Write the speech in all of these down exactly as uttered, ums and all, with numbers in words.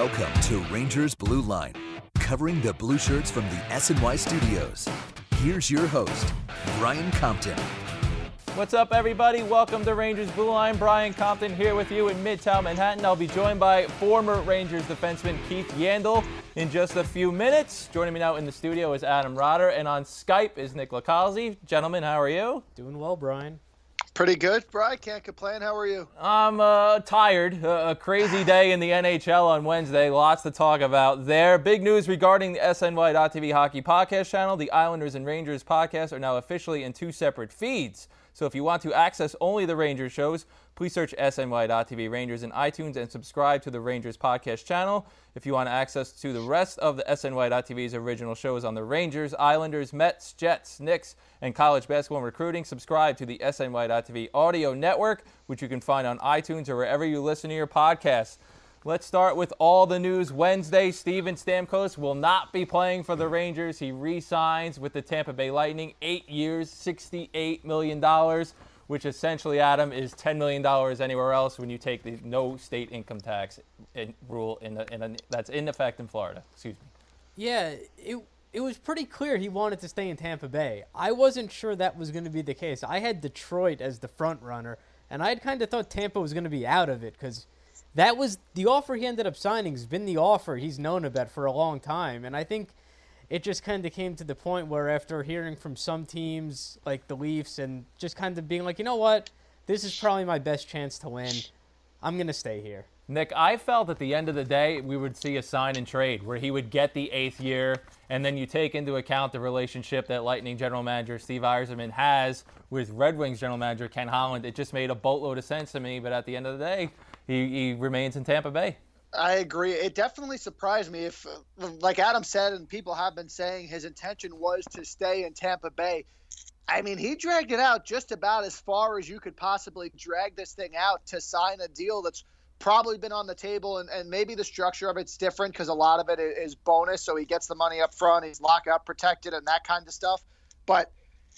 Welcome to Rangers Blue Line, covering the blue shirts from the S N Y studios. Here's your host, Brian Compton. What's up, everybody? Welcome to Rangers Blue Line. Brian Compton here with you in Midtown Manhattan. I'll be joined by former Rangers defenseman Keith Yandle in just a few minutes. Joining me now in the studio is Adam Rotter, and on Skype is Nick Lacalzi. Gentlemen, how are you? Doing well, Brian. Pretty good, Brian. Can't complain. How are you? I'm uh, tired. Uh, a crazy day in the N H L on Wednesday. Lots to talk about there. Big news regarding the S N Y dot T V Hockey Podcast channel. The Islanders and Rangers podcasts are now officially in two separate feeds. So if you want to access only the Rangers shows, please search S N Y dot T V Rangers in iTunes and subscribe to the Rangers podcast channel. If you want access to the rest of the S N Y dot T V's original shows on the Rangers, Islanders, Mets, Jets, Knicks, and college basketball and recruiting, subscribe to the S N Y dot T V audio network, which you can find on iTunes or wherever you listen to your podcasts. Let's start with all the news Wednesday. Steven Stamkos will not be playing for the Rangers. He re-signs with the Tampa Bay Lightning, eight years, sixty-eight million dollars, which essentially, Adam, is ten million dollars anywhere else when you take the no state income tax in, rule in the, in a, that's in effect in Florida. Excuse me. Yeah, it it was pretty clear he wanted to stay in Tampa Bay. I wasn't sure that was going to be the case. I had Detroit as the front runner, and I had kind of thought Tampa was going to be out of it because that was the offer he ended up signing. Has been the offer he's known about for a long time. And I think it just kind of came to the point where after hearing from some teams like the Leafs and just kind of being like, you know what, this is probably my best chance to win, I'm going to stay here. Nick, I felt at the end of the day we would see a sign and trade where he would get the eighth year, and then you take into account the relationship that Lightning general manager Steve Yzerman has with Red Wings general manager Ken Holland. It just made a boatload of sense to me, but at the end of the day, he, he remains in Tampa Bay. I agree. It definitely surprised me. If, like Adam said, and people have been saying, his intention was to stay in Tampa Bay. I mean, he dragged it out just about as far as you could possibly drag this thing out to sign a deal that's probably been on the table, and, and maybe the structure of it's different because a lot of it is bonus, so he gets the money up front, he's lockout protected and that kind of stuff. But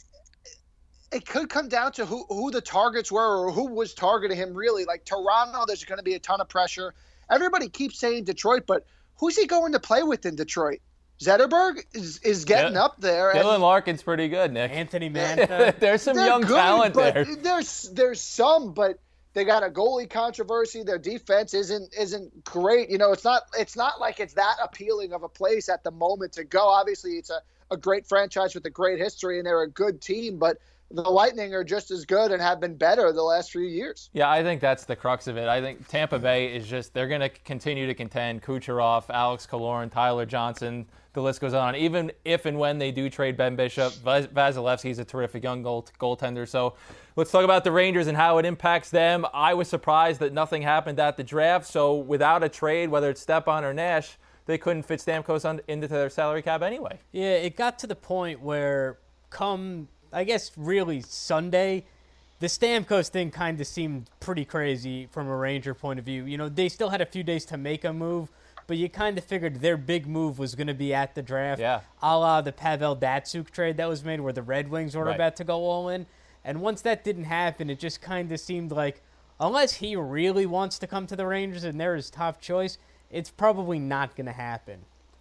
it could come down to who, who the targets were or who was targeting him really. Like Toronto, there's going to be a ton of pressure. Everybody keeps saying Detroit, but who's he going to play with in Detroit? Zetterberg is, is getting yeah. up there. Dylan and, Larkin's pretty good, Nick. Anthony Mantha. There's some young good, talent but there. There's there's some, but they got a goalie controversy. Their defense isn't isn't great. You know, it's not it's not like it's that appealing of a place at the moment to go. Obviously, it's a, a great franchise with a great history, and they're a good team, but the Lightning are just as good and have been better the last few years. Yeah, I think that's the crux of it. I think Tampa Bay is just, they're going to continue to contend. Kucherov, Alex Killorn, Tyler Johnson, the list goes on. Even if and when they do trade Ben Bishop, Vas- Vasilevsky's a terrific young goal- goaltender. So let's talk about the Rangers and how it impacts them. I was surprised that nothing happened at the draft. So without a trade, whether it's Stepan or Nash, they couldn't fit Stamkos on, into their salary cap anyway. Yeah, it got to the point where come, I guess, really Sunday, the Stamkos thing kind of seemed pretty crazy from a Ranger point of view. You know, they still had a few days to make a move, but you kind of figured their big move was going to be at the draft, yeah. a la the Pavel Datsyuk trade that was made where the Red Wings were right. about to go all in. And once that didn't happen, it just kind of seemed like unless he really wants to come to the Rangers and they're his top choice, it's probably not going to happen.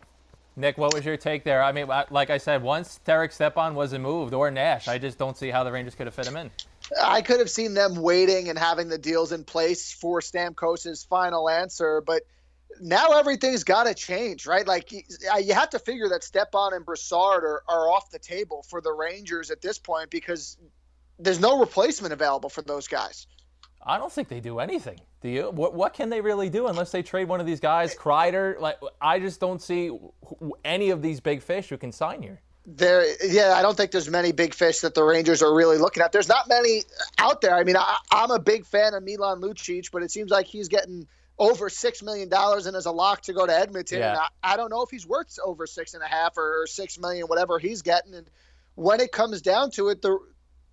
Nick, what was your take there? I mean, like I said, once Derek Stepan wasn't moved, or Nash, I just don't see how the Rangers could have fit him in. I could have seen them waiting and having the deals in place for Stamkos' final answer, but now everything's got to change, right? Like, you have to figure that Stepan and Brassard are, are off the table for the Rangers at this point because there's no replacement available for those guys. I don't think they do anything. Do you? What What can they really do unless they trade one of these guys? Kreider? Like, I just don't see any of these big fish who can sign here. There, yeah, I don't think there's many big fish that the Rangers are really looking at. There's not many out there. I mean, I, I'm a big fan of Milan Lucic, but it seems like he's getting over six million dollars and is a lock to go to Edmonton. Yeah. And I, I don't know if he's worth over six and a half or, or six million, whatever he's getting. And when it comes down to it, the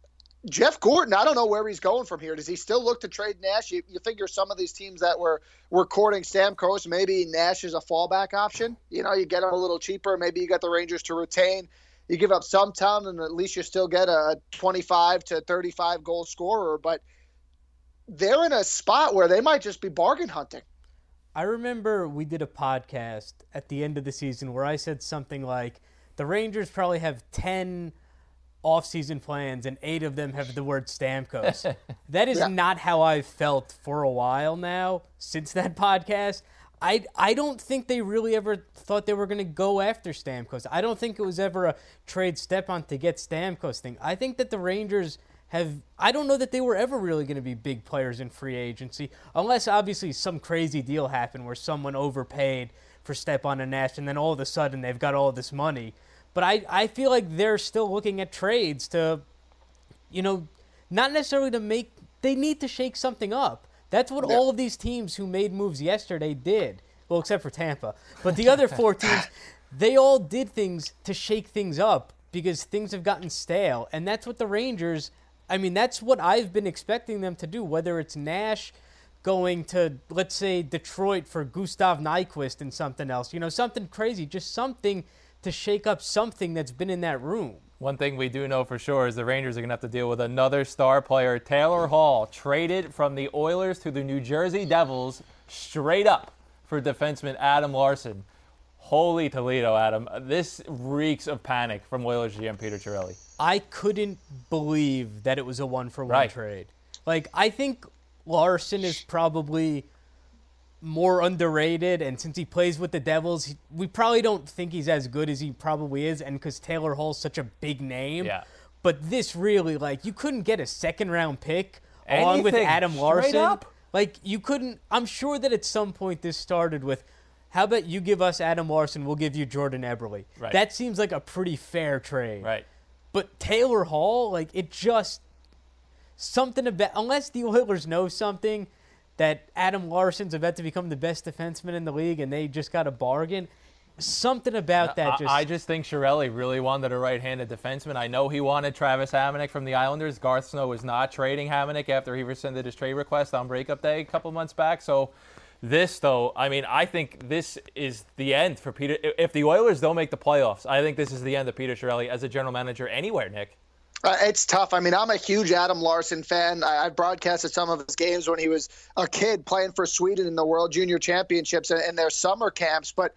Jeff Gorton, I don't know where he's going from here. Does he still look to trade Nash? You, you figure some of these teams that were, were courting Stamkos, maybe Nash is a fallback option. You know, you get him a little cheaper. Maybe you got the Rangers to retain. You give up some ton, and at least you still get a twenty-five to thirty-five goal scorer. But they're in a spot where they might just be bargain hunting. I remember we did a podcast at the end of the season where I said something like, the Rangers probably have ten off-season plans and eight of them have the word Stamkos. That is yeah. not how I've felt for a while now since that podcast. I, I don't think they really ever thought they were going to go after Stamkos. I don't think it was ever a trade Stepan to get Stamkos thing. I think that the Rangers have – I don't know that they were ever really going to be big players in free agency, unless obviously some crazy deal happened where someone overpaid for Stepan and Nash, and then all of a sudden they've got all this money. But I, I feel like they're still looking at trades to, you know, not necessarily to make – they need to shake something up. That's what yeah. all of these teams who made moves yesterday did. Well, except for Tampa. But the other four teams, they all did things to shake things up because things have gotten stale. And that's what the Rangers, I mean, that's what I've been expecting them to do, whether it's Nash going to, let's say, Detroit for Gustav Nyquist and something else. You know, something crazy, just something to shake up something that's been in that room. One thing we do know for sure is the Rangers are going to have to deal with another star player, Taylor Hall, traded from the Oilers to the New Jersey Devils straight up for defenseman Adam Larson. Holy Toledo, Adam. This reeks of panic from Oilers G M Peter Chiarelli. I couldn't believe that it was a one-for-one right. trade. Like, I think Larson is probably more underrated, and since he plays with the Devils, he, we probably don't think he's as good as he probably is, and because Taylor Hall's such a big name. Yeah. But this really, like, you couldn't get a second-round pick Anything. along with Adam Larson. Up. Like, you couldn't – I'm sure that at some point this started with, how about you give us Adam Larson, we'll give you Jordan Eberle. Right. That seems like a pretty fair trade. Right. But Taylor Hall, like, it just – something about – unless the Oilers know something – that Adam Larson's about to become the best defenseman in the league and they just got a bargain. Something about that just... I, I just think Chiarelli really wanted a right-handed defenseman. I know he wanted Travis Hamonic from the Islanders. Garth Snow was not trading Hamonic after he rescinded his trade request on breakup day a couple months back. So this, though, I mean, I think this is the end for Peter. If the Oilers don't make the playoffs, I think this is the end of Peter Chiarelli as a general manager anywhere, Nick. Uh, it's tough. I mean, I'm a huge Adam Larson fan. I, I broadcasted some of his games when he was a kid playing for Sweden in the World Junior Championships and, and their summer camps. But,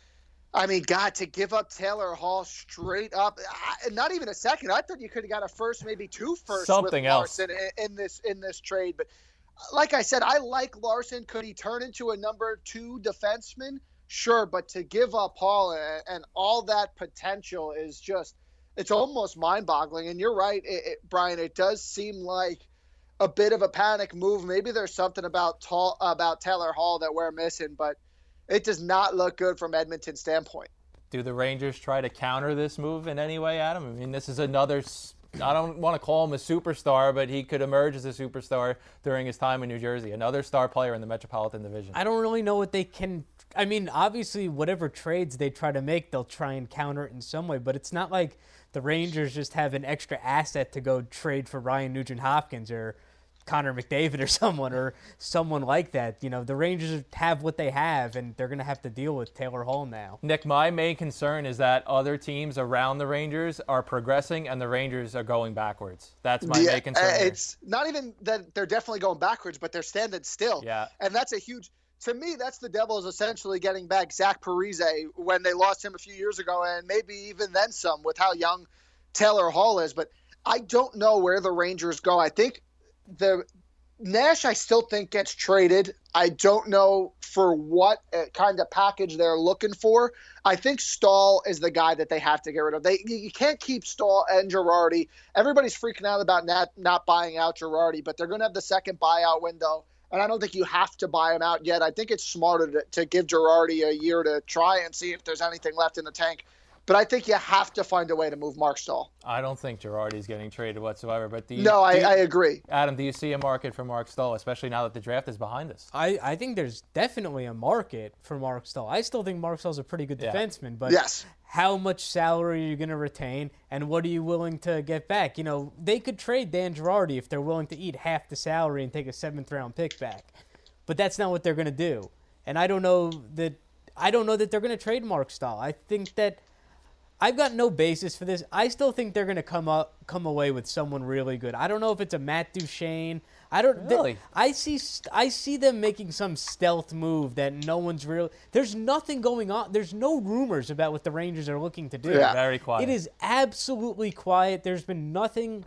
I mean, God, to give up Taylor Hall straight up, I, not even a second. I thought you could have got a first, maybe two firsts Something with else. Larson in, in this in this trade. But like I said, I like Larson. Could he turn into a number two defenseman? Sure, but to give up Hall and, and all that potential is just – it's almost mind-boggling. And you're right, it, it, Brian, it does seem like a bit of a panic move. Maybe there's something about tall, about Taylor Hall that we're missing, but it does not look good from Edmonton's standpoint. Do the Rangers try to counter this move in any way, Adam? I mean, this is another, I don't want to call him a superstar, but he could emerge as a superstar during his time in New Jersey. Another star player in the Metropolitan Division. I don't really know what they can – I mean, obviously, whatever trades they try to make, they'll try and counter it in some way, but it's not like – the Rangers just have an extra asset to go trade for Ryan Nugent-Hopkins or Connor McDavid or someone or someone like that. You know, the Rangers have what they have, and they're going to have to deal with Taylor Hall now. Nick, my main concern is that other teams around the Rangers are progressing and the Rangers are going backwards. That's my yeah, main concern. It's not even that they're definitely going backwards, but they're standing still. Yeah. And that's a huge – to me, that's the Devils essentially getting back Zach Parise when they lost him a few years ago, and maybe even then some with how young Taylor Hall is. But I don't know where the Rangers go. I think the Nash, I still think, gets traded. I don't know for what kind of package they're looking for. I think Stahl is the guy that they have to get rid of. They You can't keep Stahl and Girardi. Everybody's freaking out about not, not buying out Girardi, but they're going to have the second buyout window. And I don't think you have to buy him out yet. I think it's smarter to, to give Girardi a year to try and see if there's anything left in the tank. But I think you have to find a way to move Mark Stahl. I don't think Girardi's getting traded whatsoever. But do you, no, I, do you, I agree. Adam, do you see a market for Mark Stahl, especially now that the draft is behind us? I, I think there's definitely a market for Mark Stahl. I still think Mark Stahl's a pretty good yeah. defenseman. But yes. How much salary are you going to retain, and what are you willing to get back? You know, they could trade Dan Girardi if they're willing to eat half the salary and take a seventh-round pick back. But that's not what they're going to do. And I don't know that I don't know that they're going to trade Mark Stahl. I think that I've got no basis for this. I still think they're going to come up come away with someone really good. I don't know if it's a Matt Duchene. I don't. Really? They, I see. st- I see them making some stealth move that no one's real. There's nothing going on. There's no rumors about what the Rangers are looking to do. Yeah. Very quiet. It is absolutely quiet. There's been nothing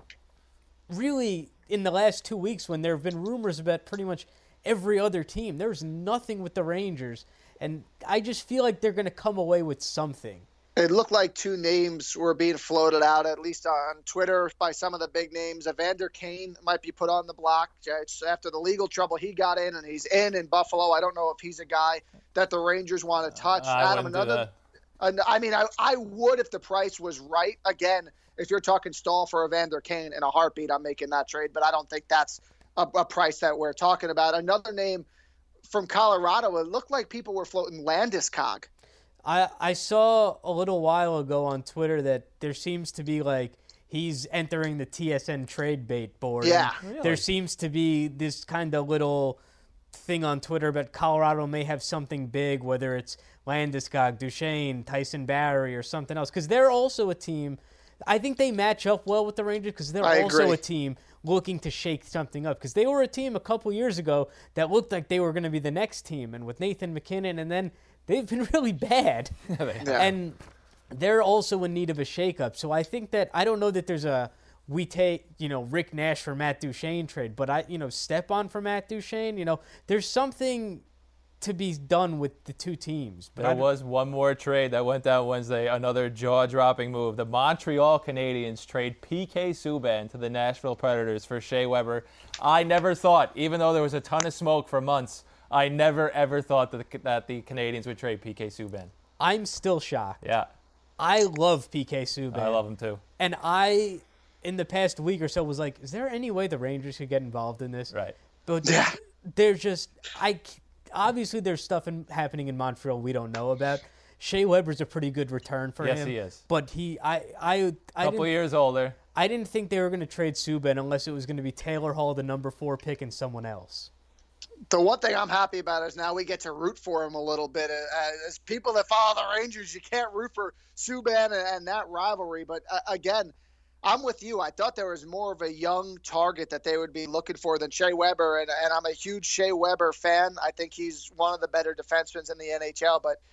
really in the last two weeks when there have been rumors about pretty much every other team. There's nothing with the Rangers, and I just feel like they're going to come away with something. It looked like two names were being floated out, at least on Twitter, by some of the big names. Evander Kane might be put on the block. It's after the legal trouble he got in, and he's in in Buffalo. I don't know if he's a guy that the Rangers want to touch. I Adam, wouldn't do another. that. I mean, I, I would if the price was right. Again, if you're talking Stahl for Evander Kane in a heartbeat, I'm making that trade. But I don't think that's a, a price that we're talking about. Another name from Colorado, it looked like people were floating Landeskog. I, I saw a little while ago on Twitter that there seems to be like he's entering the T S N trade bait board. Yeah. And Really? There seems to be this kind of little thing on Twitter about Colorado may have something big, whether it's Landeskog, Duchesne, Tyson Barrie, or something else. Because they're also a team. I think they match up well with the Rangers because they're I also agree. a team looking to shake something up. Because they were a team a couple years ago that looked like they were going to be the next team. And with Nathan McKinnon, and then they've been really bad. Yeah. And they're also in need of a shakeup. So I think that, I don't know that there's a, we take, you know, Rick Nash for Matt Duchene trade, but I, you know, Stepan for Matt Duchene, you know, there's something to be done with the two teams. But I There don't- was one more trade that went down Wednesday, another jaw-dropping move. The Montreal Canadiens trade P K Subban to the Nashville Predators for Shea Weber. I never thought, even though there was a ton of smoke for months, I never, ever thought that the, that the Canadians would trade P K Subban. I'm still shocked. Yeah, I love P K Subban. I love him too. And I, in the past week or so, was like, is there any way the Rangers could get involved in this? Right. But Yeah. they're just, I, obviously there's stuff in, happening in Montreal we don't know about. Shea Weber's a pretty good return for Yes, him. he is. But he, I, I, I Couple didn't, years older. I didn't think they were going to trade Subban unless it was going to be Taylor Hall, the number four pick, and someone else. The one thing I'm happy about is now we get to root for him a little bit. Uh, As people that follow the Rangers, you can't root for Subban and, and that rivalry. But uh, again, I'm with you. I thought there was more of a young target that they would be looking for than Shea Weber, and, and I'm a huge Shea Weber fan. I think he's one of the better defensemen in the N H L. But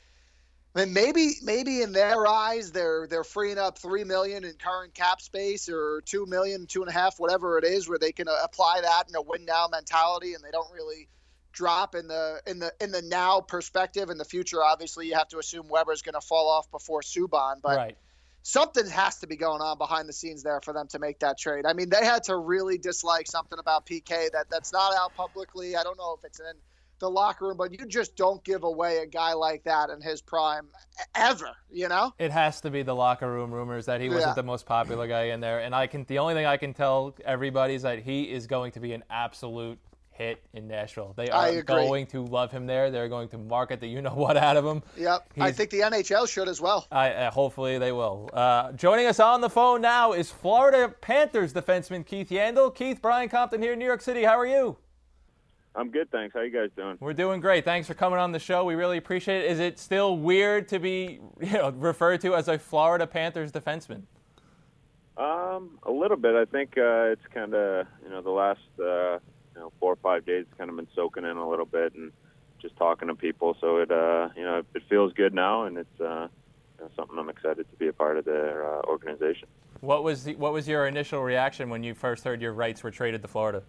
I mean, maybe maybe in their eyes, they're they're freeing up three million in current cap space, or two million, two and a half, whatever it is, where they can uh, apply that in a win now mentality, and they don't really drop in the in the in the now perspective. In the future, obviously, you have to assume Weber's going to fall off before Subban, but Right. something has to be going on behind the scenes there for them to make that trade. I mean, they had to really dislike something about P K that that's not out publicly. I don't know if it's in the locker room, but you just don't give away a guy like that in his prime ever, you know? It has to be the locker room rumors that he wasn't Yeah. the most popular guy in there. And I can the only thing I can tell everybody is that he is going to be an absolute hit in Nashville. They I are agree. going to love him there. They're going to market the you know what out of him. Yep. I He's- think the N H L should as well. I, uh, hopefully they will. Uh, joining us on the phone now is Florida Panthers defenseman Keith Yandel. Keith, Brian Compton here in New York City. How are you? I'm good, thanks. How you guys doing? We're doing great. Thanks for coming on the show. We really appreciate it. Is it still weird to be you know, referred to as a Florida Panthers defenseman? Um, a little bit. I think uh, it's kind of, you know, the last uh, you know four or five days it's kind of been soaking in a little bit and just talking to people. So it, uh, you know, it feels good now, and it's uh, you know, something I'm excited to be a part of their uh, organization. What was the, what was your initial reaction when you first heard your rights were traded to Florida?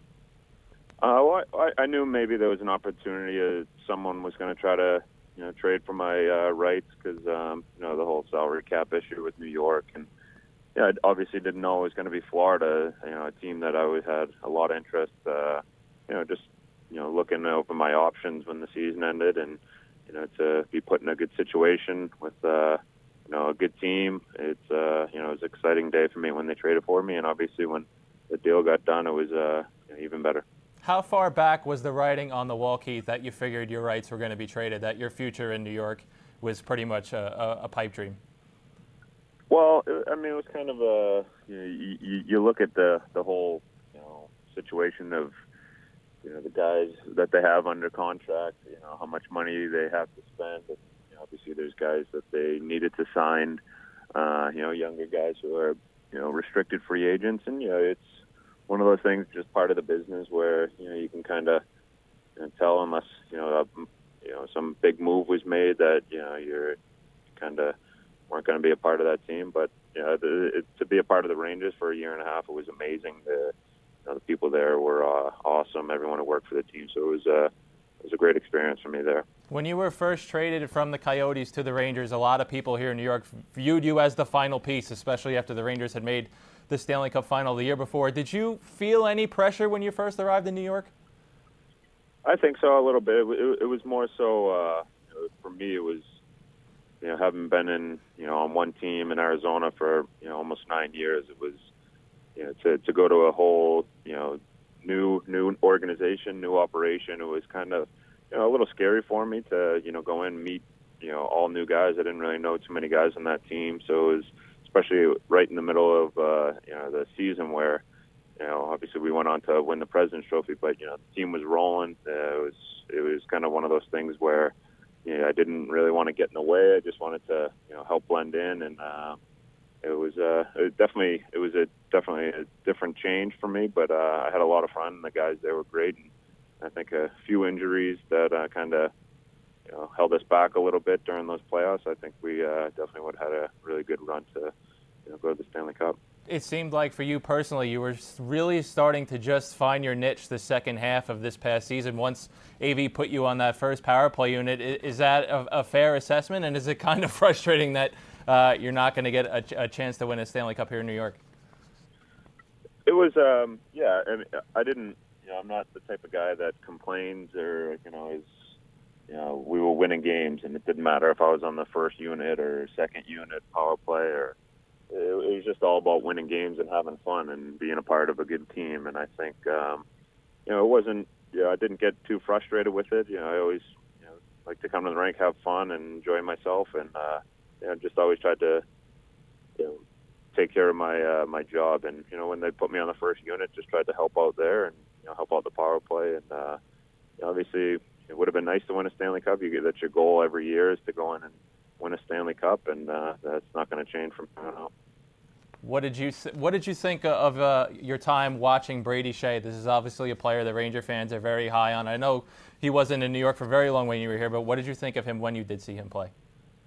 Uh, well, I, I knew maybe there was an opportunity. Uh, someone was going to try to, you know, trade for my uh, rights because, um, you know, the whole salary cap issue with New York. And, yeah, I obviously didn't know it was going to be Florida, you know, a team that I always had a lot of interest, uh, you know, just, you know, looking over my options when the season ended and, you know, to be put in a good situation with, uh, you know, a good team. It's, uh, you know, it was an exciting day for me when they traded for me. And obviously when the deal got done, it was uh, you know, even better. How far back was the writing on the wall, Keith, that you figured your rights were going to be traded, that your future in New York was pretty much a, a, a pipe dream? Well, I mean, it was kind of a, you know, you, you look at the, the whole, you know, situation of, you know, the guys that they have under contract, you know, how much money they have to spend. And, you know, obviously there's guys that they needed to sign, uh, you know, younger guys who are, you know, restricted free agents. And, you know, it's one of those things, just part of the business where, you know, you can kind of you know, tell unless, you know, a, you know, some big move was made that, you know, you're kind of weren't going to be a part of that team. But, you know, the, it, to be a part of the Rangers for a year and a half, it was amazing. The, you know, the people there were uh, awesome. Everyone who worked for the team. So it was, uh, it was a great experience for me there. When you were first traded from the Coyotes to the Rangers, a lot of people here in New York viewed you as the final piece, especially after the Rangers had made the Stanley Cup final the year before. Did you feel any pressure when you first arrived in New York? I think so, a little bit. It, it, it was more so, uh, for me, it was, you know, having been in, you know, on one team in Arizona for, you know, almost nine years, it was, you know, to, to go to a whole, you know, new, new organization, new operation. It was kind of, you know, a little scary for me to, you know, go in and meet, you know, all new guys. I didn't really know too many guys on that team. So it was, especially right in the middle of, uh, you know, the season where, you know, obviously we went on to win the President's Trophy, but, you know, the team was rolling. Uh, it was, it was kind of one of those things where, you know, I didn't really want to get in the way. I just wanted to, you know, help blend in. And, uh, it was, uh, it definitely, it was a, definitely a different change for me, but, uh, I had a lot of fun. The guys there were great. And I think a few injuries that, uh, kind of, you know, held us back a little bit during those playoffs. I think we, uh, definitely would have had a really good run to, you know, go to the Stanley Cup. It seemed like for you personally, you were really starting to just find your niche the second half of this past season once A V put you on that first power play unit. Is that a, a fair assessment? And is it kind of frustrating that uh, you're not going to get a, a chance to win a Stanley Cup here in New York? It was, um, yeah, I mean, I didn't, you know, I'm not the type of guy that complains or, you know, is, you know, we were winning games and it didn't matter if I was on the first unit or second unit power play or, it was just all about winning games and having fun and being a part of a good team. And I think, um, you know, it wasn't, you know, I didn't get too frustrated with it. You know, I always, you know, like to come to the rink, have fun and enjoy myself. And, uh, you know, just always tried to, you know, take care of my, uh, my job. And, you know, when they put me on the first unit, just tried to help out there and, you know, help out the power play. And, uh, you know, obviously it would have been nice to win a Stanley Cup. You get, that's your goal every year is to go in and win a Stanley Cup, and uh, that's not going to change from here on out. What did you What did you think of uh, your time watching Brady Skjei? This is obviously a player that Ranger fans are very high on. I know he wasn't in New York for very long when you were here, but what did you think of him when you did see him play?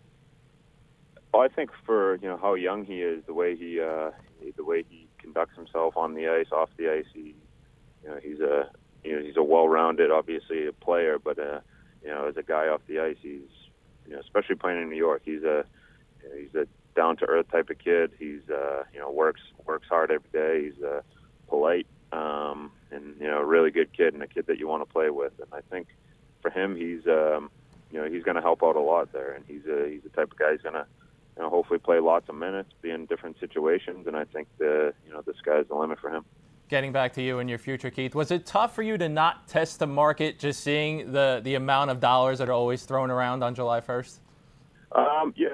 Well, I think for you know how young he is, the way he uh, the way he conducts himself on the ice, off the ice, he you know he's a you know he's a well-rounded, obviously a player, but uh, you know as a guy off the ice, he's you know especially playing in New York, he's a you know, he's a down-to-earth type of kid. He's, uh, you know, works works hard every day. He's uh, polite um, and, you know, a really good kid and a kid that you want to play with. And I think for him, he's, um, you know, he's going to help out a lot there. And he's a, he's the type of guy who's going to, you know, hopefully play lots of minutes, be in different situations. And I think, the, you know, the sky's the limit for him. Getting back to you and your future, Keith, was it tough for you to not test the market just seeing the, the amount of dollars that are always thrown around on July first? Um, yeah.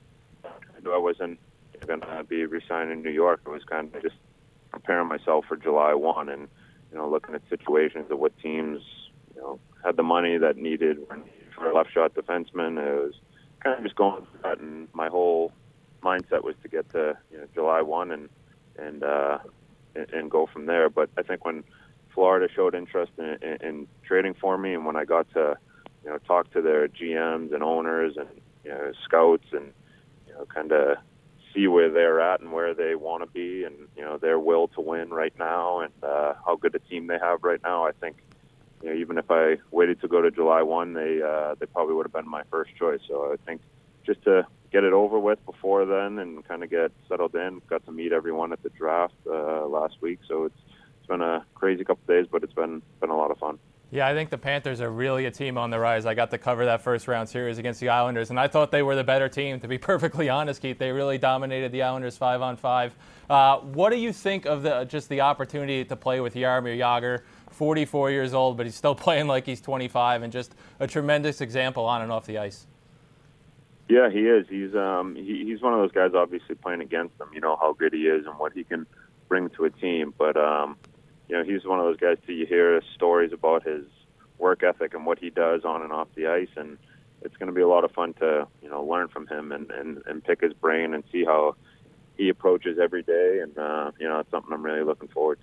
I wasn't going to be re-signed in New York. I was kind of just preparing myself for July first and, you know, looking at situations of what teams, you know, had the money that needed for a left-shot defenseman. It was kind of just going through that, and my whole mindset was to get to, you know, July first and and, uh, and and go from there. But I think when Florida showed interest in, in, in trading for me, and when I got to, you know, talk to their G Ms and owners and, you know, scouts and, you know, kind of see where they're at and where they want to be and, you know, their will to win right now and uh, how good a team they have right now. I think, you know, even if I waited to go to July first, they uh, they probably would have been my first choice. So I think just to get it over with before then and kind of get settled in, got to meet everyone at the draft uh, last week. So it's it's been a crazy couple of days, but it's been been a lot of fun. Yeah, I think the Panthers are really a team on the rise. I got to cover that first round series against the Islanders, and I thought they were the better team, to be perfectly honest, Keith. They really dominated the Islanders five on five. Uh, what do you think of the just the opportunity to play with Jaromir Jagr, forty-four years old, but he's still playing like he's twenty-five, and just a tremendous example on and off the ice? Yeah, he is. He's um he, he's one of those guys, obviously, playing against him. You know how good he is and what he can bring to a team, but um. You know, he's one of those guys too. You hear stories about his work ethic and what he does on and off the ice, and it's going to be a lot of fun to, you know, learn from him and, and, and pick his brain and see how he approaches every day. And, uh, you know, it's something I'm really looking forward to.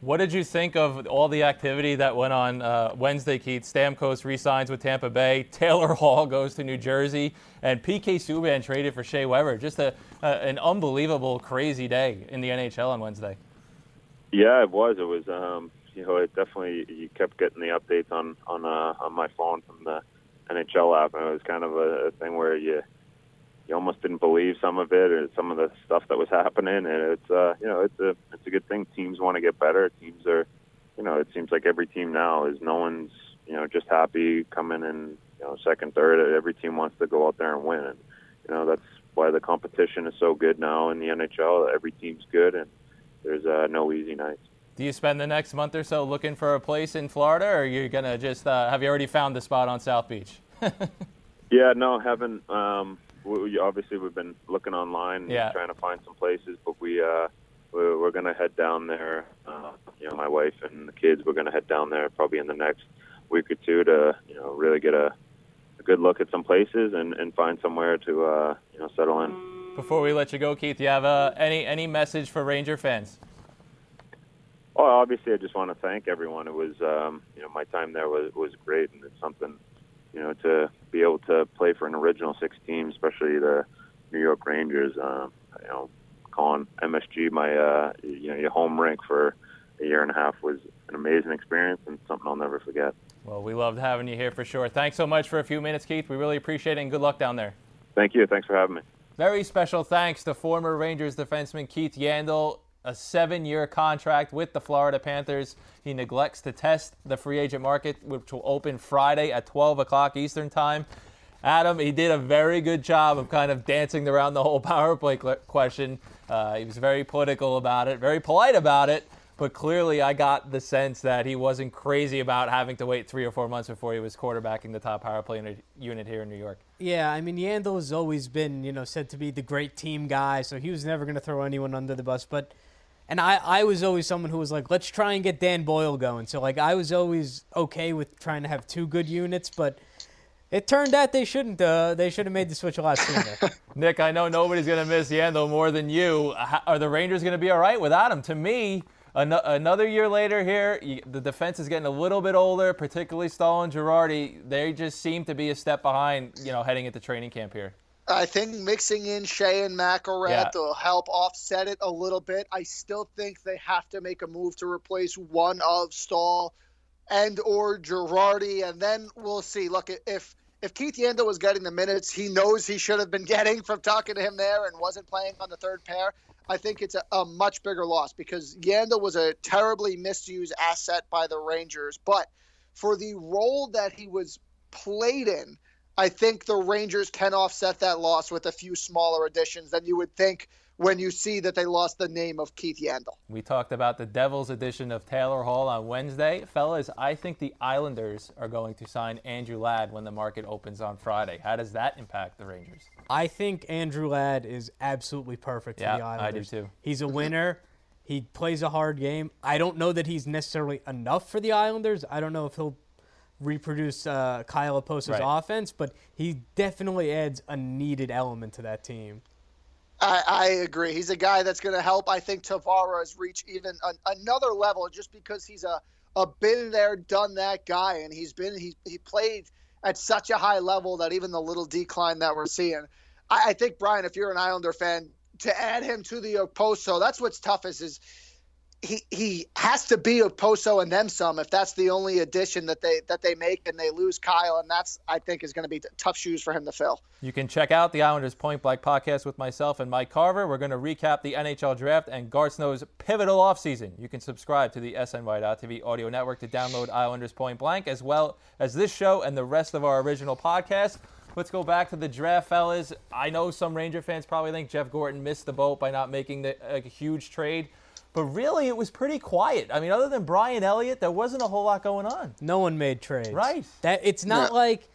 What did you think of all the activity that went on uh, Wednesday, Keith? Stamkos re-signs with Tampa Bay, Taylor Hall goes to New Jersey, and P K Subban traded for Shea Weber. Just a, a an unbelievable, crazy day in the N H L on Wednesday. Yeah, it was. It was. Um, you know, it definitely. You kept getting the updates on on uh, on my phone from the N H L app, and it was kind of a, a thing where you. You almost didn't believe some of it or some of the stuff that was happening, and it's uh, you know it's a it's a good thing. Teams want to get better. Teams are, you know, it seems like every team now is no one's you know just happy coming in you know second, third. Every team wants to go out there and win, and you know that's why the competition is so good now in the N H L. Every team's good, and there's uh, no easy nights. Do you spend the next month or so looking for a place in Florida, or are you gonna just uh, have you already found the spot on South Beach? yeah, no, haven't. Um, We, obviously, we've been looking online, yeah. trying to find some places, but we uh, we're, we're going to head down there. Uh, you know, my wife and the kids, we're going to head down there probably in the next week or two to you know really get a, a good look at some places and, and find somewhere to uh, you know settle in. Before we let you go, Keith, do you have uh, any any message for Ranger fans? Oh, obviously, I just want to thank everyone. It was um, you know my time there was was great, and it's something. You know, to be able to play for an original six team, especially the New York Rangers, uh, you know, calling M S G my, uh, you know, your home rink for a year and a half was an amazing experience and something I'll never forget. Well, we loved having you here for sure. Thanks so much for a few minutes, Keith. We really appreciate it, and good luck down there. Thank you. Thanks for having me. Very special thanks to former Rangers defenseman Keith Yandle. A seven-year contract with the Florida Panthers. He neglects to test the free agent market, which will open Friday at twelve o'clock Eastern time. Adam, he did a very good job of kind of dancing around the whole power play question. Uh, he was very political about it, very polite about it, but clearly I got the sense that he wasn't crazy about having to wait three or four months before he was quarterbacking the top power play unit here in New York. Yeah, I mean, Yandle has always been, you know, said to be the great team guy, so he was never going to throw anyone under the bus, but And I, I was always someone who was like, let's try and get Dan Boyle going. So, like, I was always okay with trying to have two good units, but it turned out they shouldn't. Uh, they should have made the switch a lot sooner. Nick, I know nobody's going to miss Yandle more than you. How, are the Rangers going to be all right without him? To me, an- another year later here, you, the defense is getting a little bit older, particularly Stahl and Girardi. They just seem to be a step behind, you know, heading into training camp here. I think mixing in Shea and McElrath Yeah. will help offset it a little bit. I still think they have to make a move to replace one of Stahl and or Girardi, and then we'll see. Look, if if Keith Yandle was getting the minutes he knows he should have been getting from talking to him there and wasn't playing on the third pair, I think it's a, a much bigger loss because Yandle was a terribly misused asset by the Rangers. But for the role that he was played in, I think the Rangers can offset that loss with a few smaller additions than you would think when you see that they lost the name of Keith Yandle. We talked about the Devils edition of Taylor Hall on Wednesday. Fellas, I think the Islanders are going to sign Andrew Ladd when the market opens on Friday. How does that impact the Rangers? I think Andrew Ladd is absolutely perfect for Yeah, the Islanders. I do too. He's a winner. He plays a hard game. I don't know that he's necessarily enough for the Islanders. I don't know if he'll reproduce uh, Kyle Oposo's Right. offense, but he definitely adds a needed element to that team. I, I agree. He's a guy that's going to help, I think, Tavares reach even an, another level just because he's a, a been there, done that guy, and he's been he he played at such a high level that even the little decline that we're seeing. I, I think, Brian, if you're an Islander fan, to add him to the Oposo, that's what's toughest is he he has to be Oposo and then some if that's the only addition that they that they make and they lose Kyle, and that's I think is going to be t- tough shoes for him to fill. You can check out the Islanders Point Blank podcast with myself and Mike Carver. We're going to recap the N H L draft and Garth Snow's pivotal offseason. You can subscribe to the S N Y dot T V audio network to download Islanders Point Blank as well as this show and the rest of our original podcasts. Let's go back to the draft, fellas. I know some Ranger fans probably think Jeff Gorton missed the boat by not making the, a huge trade. But really, it was pretty quiet. I mean, other than Brian Elliott, there wasn't a whole lot going on. No one made trades. Right. That it's not Yeah. like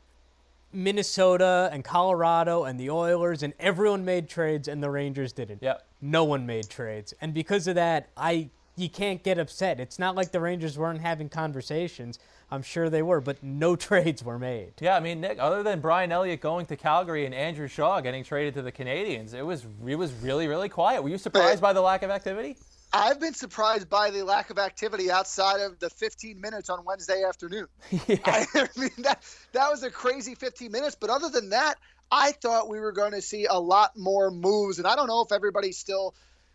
Minnesota and Colorado and the Oilers and everyone made trades and the Rangers didn't. Yep. No one made trades. And because of that, I you can't get upset. It's not like the Rangers weren't having conversations. I'm sure they were, but no trades were made. Yeah, I mean, Nick, other than Brian Elliott going to Calgary and Andrew Shaw getting traded to the Canadiens, it was it was really, really quiet. Were you surprised by the lack of activity? I've been surprised by the lack of activity outside of the fifteen minutes on Wednesday afternoon. Yeah. I mean, that, that was a crazy fifteen minutes. But other than that, I thought we were going to see a lot more moves. And I don't know if everybody's still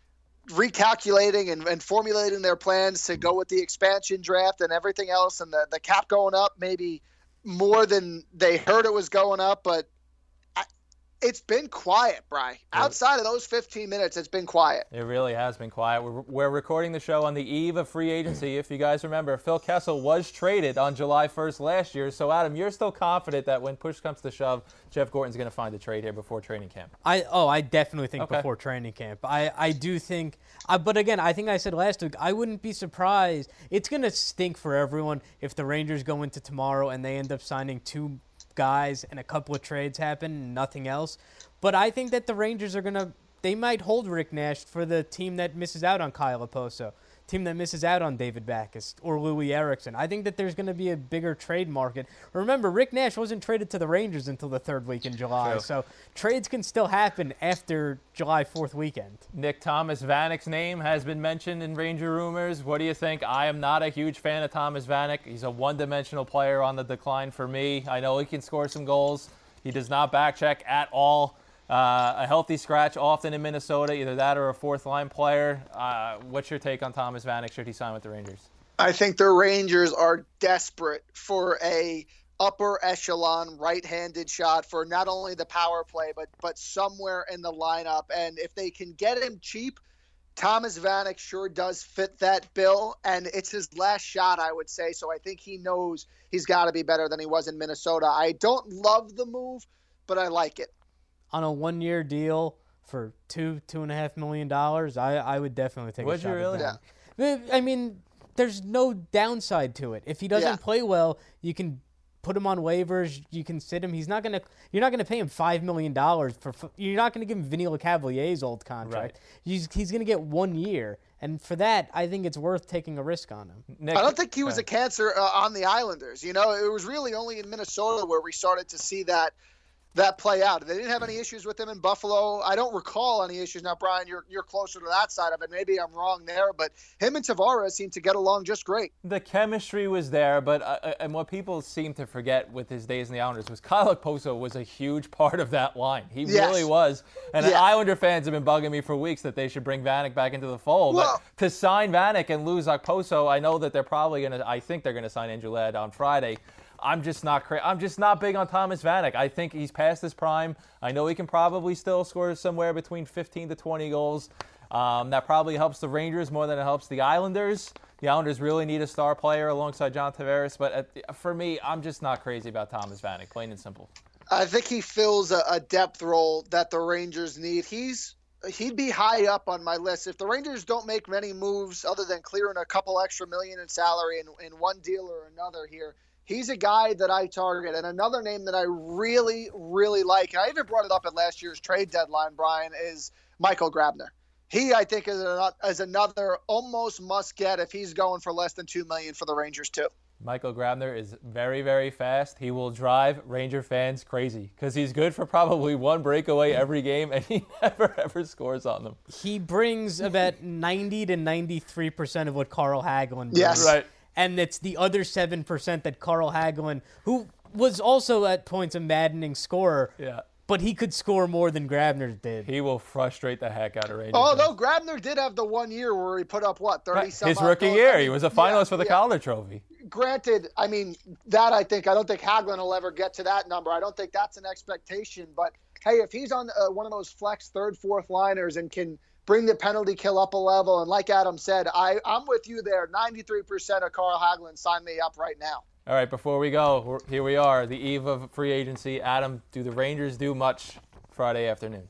recalculating and, and formulating their plans to go with the expansion draft and everything else, and the, the cap going up maybe more than they heard it was going up. But I, it's been quiet, Bri. Outside of those fifteen minutes, it's been quiet. It really has been quiet. We're, we're recording the show on the eve of free agency. If you guys remember, Phil Kessel was traded on July first last year. So, Adam, you're still confident that when push comes to shove, Jeff Gorton's going to find a trade here before training camp? I oh, I definitely think Okay. before training camp. I, I do think, uh, but again, I think I said last week, I wouldn't be surprised. It's going to stink for everyone if the Rangers go into tomorrow and they end up signing two guys and a couple of trades happen and nothing else. But I think that the Rangers are going to, they might hold Rick Nash for the team that misses out on Kyle Oposo, team that misses out on David Backes or Louis Eriksson. I think that there's going to be a bigger trade market. Remember, Rick Nash wasn't traded to the Rangers until the third week in July, True. so trades can still happen after July fourth weekend. Nick Thomas Vanek's name has been mentioned in Ranger rumors. What do you think? I am not a huge fan of Thomas Vanek. He's a one-dimensional player on the decline for me. I know he can score some goals. He does not backcheck at all. Uh, a healthy scratch often in Minnesota, either that or a fourth-line player. Uh, what's your take on Thomas Vanek? Should he sign with the Rangers? I think the Rangers are desperate for a upper echelon right-handed shot for not only the power play, but but somewhere in the lineup. And if they can get him cheap, Thomas Vanek sure does fit that bill. And it's his last shot, I would say. So I think he knows he's got to be better than he was in Minnesota. I don't love the move, but I like it. On a one-year deal for two, two and a half million dollars, I, I would definitely take Would a you shot. really? At that. I mean, there's no downside to it. If he doesn't Yeah. play well, you can put him on waivers. You can sit him. He's not gonna. You're not gonna pay him five million dollars for. You're not gonna give him Vinny Lecavalier's old contract. Right. He's he's gonna get one year, and for that, I think it's worth taking a risk on him. Nick, I don't think he was uh, a cancer uh, on the Islanders. You know, it was really only in Minnesota where we started to see that that play out. They didn't have any issues with him in Buffalo. I don't recall any issues. Now, Brian, you're you're closer to that side of it. Maybe I'm wrong there, but him and Tavares seem to get along just great. The chemistry was there, but uh, and what people seem to forget with his days in the Islanders was Kyle Okposo was a huge part of that line. He Yes. really was. And the Yeah. Islander fans have been bugging me for weeks that they should bring Vanek back into the fold. Well- but to sign Vanek and lose Okposo, I know that they're probably going to, I think they're going to sign Andrew Ladd on Friday. I'm just not cra- I'm just not big on Thomas Vanek. I think he's past his prime. I know he can probably still score somewhere between fifteen to twenty goals. Um, that probably helps the Rangers more than it helps the Islanders. The Islanders really need a star player alongside John Tavares. But at the, for me, I'm just not crazy about Thomas Vanek, plain and simple. I think he fills a, a depth role that the Rangers need. He's he'd be high up on my list if the Rangers don't make many moves other than clearing a couple extra million in salary in, in one deal or another here. He's a guy that I target. And another name that I really, really like, and I even brought it up at last year's trade deadline, Brian, is Michael Grabner. He, I think, is, an, is another almost must-get if he's going for less than two million dollars for the Rangers, too. Michael Grabner is very, very fast. He will drive Ranger fans crazy because he's good for probably one breakaway every game, and he never, ever scores on them. He brings about ninety to ninety-three percent of what Carl Hagelin brings. Yes. Right. And it's the other seven percent that Carl Hagelin, who was also at points a maddening scorer, Yeah. but he could score more than Grabner did. He will frustrate the heck out of Rangers. Although Grabner did have the one year where he put up, what, thirty some His odd rookie goals? year, I he mean, was a finalist yeah, for the yeah. Calder Trophy. Granted, I mean, that I think, I don't think Hagelin will ever get to that number. I don't think that's an expectation. But, hey, if he's on uh, one of those flex third, fourth liners and can bring the penalty kill up a level, and like Adam said, I, I'm with you there. ninety-three percent of Carl Hagelin, sign me up right now. All right, before we go, we're, here we are, the eve of free agency. Adam, do the Rangers do much Friday afternoon?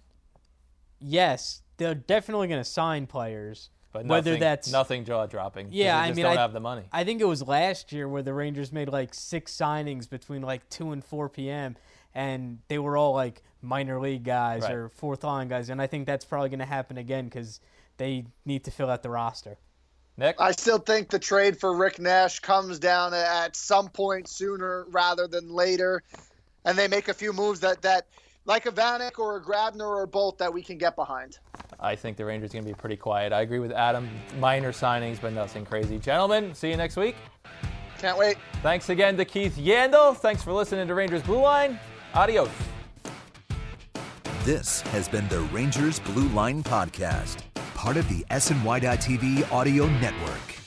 Yes, they're definitely going to sign players. But whether nothing, that's nothing jaw-dropping. 'cause Yeah, they I just mean, don't I, have the money. I think it was last year where the Rangers made like six signings between like two and four p.m. and they were all like minor league guys Right. or fourth line guys, and I think that's probably going to happen again because they need to fill out the roster. Nick? I still think the trade for Rick Nash comes down at some point sooner rather than later, and they make a few moves that, that like a Vanek or a Grabner or both, that we can get behind. I think the Rangers are going to be pretty quiet. I agree with Adam. Minor signings, but nothing crazy. Gentlemen, see you next week. Can't wait. Thanks again to Keith Yandel. Thanks for listening to Rangers Blue Line. Adios. This has been the Rangers Blue Line Podcast, part of the S N Y dot T V audio network.